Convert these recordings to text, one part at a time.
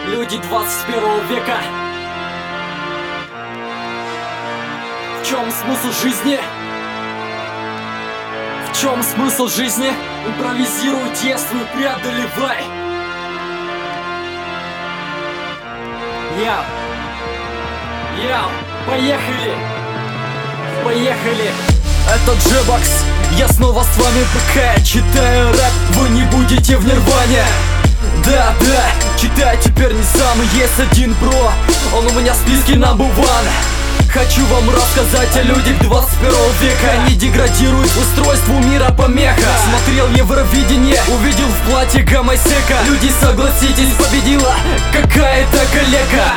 Люди 21 века. В чем смысл жизни? В чем смысл жизни? Импровизируй, действуй, преодолевай. Поехали! Поехали! Это G-Box, я снова с вами ПК. Читаю рэп, вы не будете в нирване. Да, читаю теперь не сам, есть один бро, он у меня в списке number one. Хочу вам рассказать о людях 21 века. Они деградируют, устройству мира помеха. Смотрел Евровидение, увидел в платье гомосека. Люди, согласитесь, победила какая-то коллега.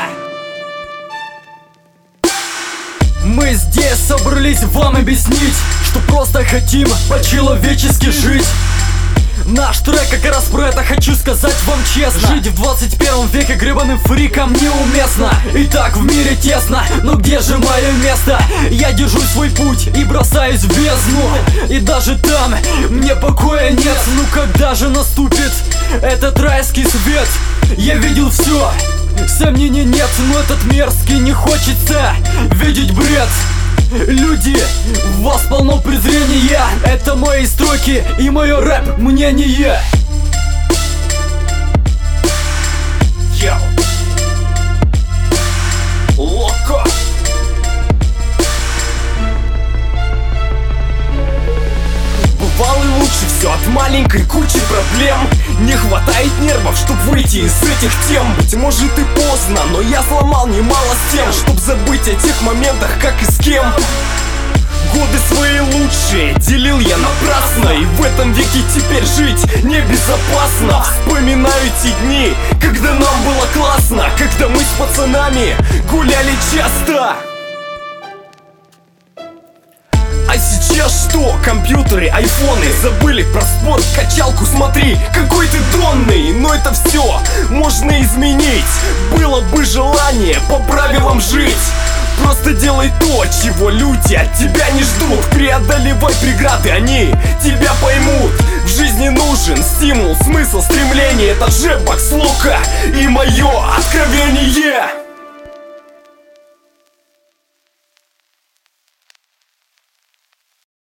Мы здесь собрались вам объяснить, что просто хотим по-человечески жить. Наш трек как раз про это, хочу сказать вам честно. Жить в 21 веке гребаным фриком неуместно. И так в мире тесно, но где же мое место? Я держу свой путь и бросаюсь в бездну. И даже там мне покоя нет. Ну когда же наступит этот райский свет? Я видел все, сомнений нет, но этот мерзкий не хочется видеть бред. Люди, в вас полно презрения. Это мои строки и мое рэп мнение. Локо. Бывало и лучше все от маленькой кучи проблем. Не хватает нервов, чтоб выйти из этих тем. Быть может и поздно, но я сломал немало стен, чтоб забыть о тех моментах, как и с кем. Годы свои лучшие делил я напрасно, и в этом веке теперь жить небезопасно. Вспоминаю те дни, когда нам было классно, когда мы с пацанами гуляли часто. А сейчас что? Компьютеры, айфоны, забыли про спорт, качалку, смотри, какой ты донный. Но это все можно изменить, было бы желание по правилам жить. Просто делай то, чего люди от тебя не ждут. Преодолевай преграды, они тебя поймут. В жизни нужен стимул, смысл, стремление. Это G-Box, Локо и мое откровение.